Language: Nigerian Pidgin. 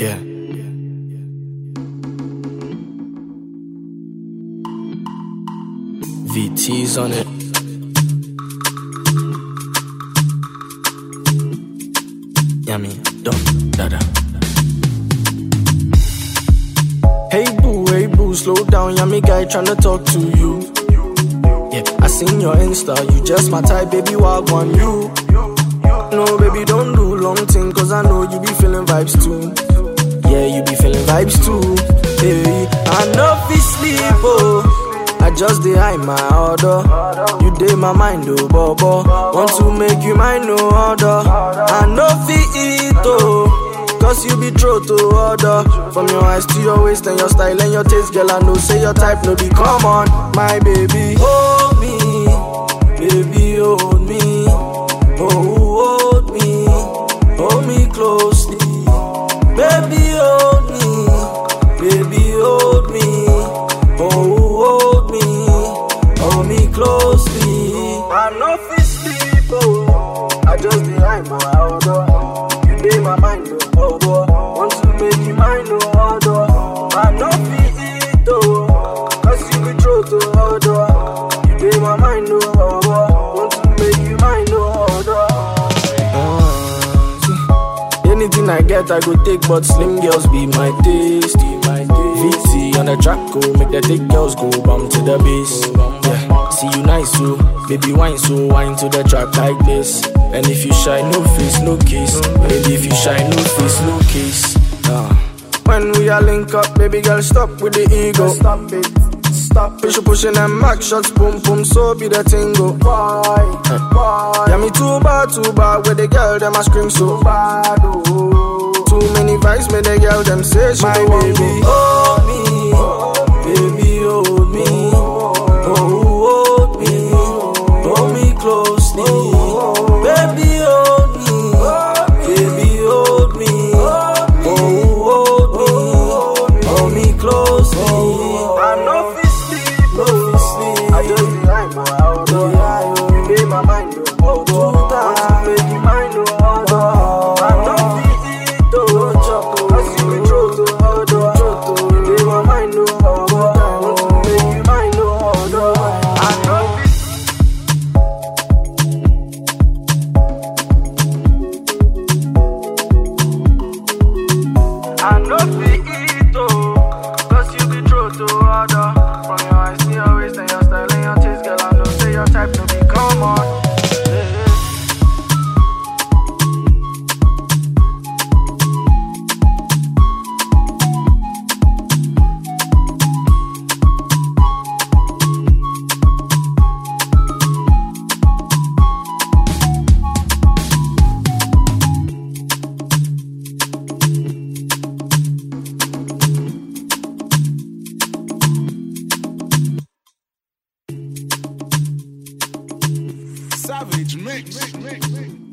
Yeah. VT's on it. Yummy, dum, dada. Hey boo, slow down, yummy guy tryna talk to you. Yeah, I seen your Insta, you just my type, baby, walk on you. No, baby, don't do long thing, cause I know you be feeling vibes too. Yeah, you be feeling vibes too. Hey, I know fi sleep, oh. I just dey hide my order. You dey my mind, oh, bobo. Want to make you mine, no order. I know fi eat, oh. Cause you be true to order. From your eyes to your waist and your style and your taste, girl, I know say your type no be common. My baby, hold me. Baby, hold me. Hold me. Hold me closely. Baby, hold me. Baby, hold me. Hold me. Hold me closely. I know fi sleep, oh. I just dey hide my order. You dey my mind, oh, boy. Want to make you mine, no order. I know fi eat, oh. Cause you be true to order. You dey my mind, no order. Want to make you mine, no order. Anything I get, I go take, but slim girls be my taste. VT on the track, go make the thick girls go bump to the bass. Yeah, see you nice, so baby wine, so wine to the track like this. And if you shy, no face, no case. Baby, if you shy, no face, no case. When we are link up, baby girl, stop with the ego. Stop it. Stop pushing them back shots, boom boom, so be the tingo. Why? Yeah, me too bad with the girl, them I scream so bad. Oh. Too many vibes, make the girl them say she my baby. Hold me, baby, hold me. Hold me, hold me closely. Baby, hold me, baby, hold me. Hold me, hold me closely. I know. I just be hide my order. You made my mind no order. Want to make you mine no order. I know fi eat oh. Cause you be true to order. You made my mind no order. Want to make you mine no order. I know fi eat oh. Cause you be true to order. From your eyes to your waist and your style and your taste, girl, I know say your type to be common. Savage mix.